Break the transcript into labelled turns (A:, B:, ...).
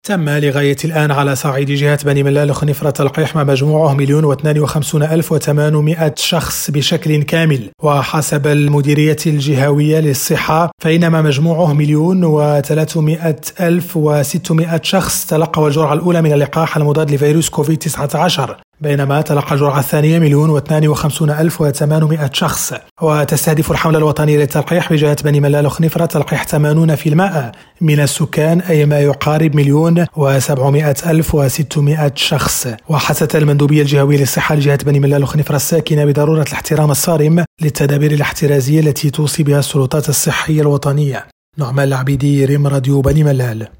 A: تم لغاية الآن على صعيد جهة بني ملال خنيفرة القيح ما مجموعه 1,52,800 شخص بشكل كامل، وحسب المديرية الجهوية للصحة فإنما مجموعه 1,300,600 شخص تلقوا الجرعة الأولى من اللقاح المضاد لفيروس كوفيد-19، بينما تلقى الجرعة الثانية 1,52,800 شخص. وتستهدف الحملة الوطنية للتلقيح بجهة بني ملال خنيفرة القيح 80% من السكان، أي ما يقارب 1,700,600 شخص. وحثت المندوبية الجهوية للصحة لجهة بني ملال خنيفرة الساكنة بضرورة الاحترام الصارم للتدابير الاحترازية التي توصي بها السلطات الصحية الوطنية. نعمان العبيدي، ريم راديو بني ملال.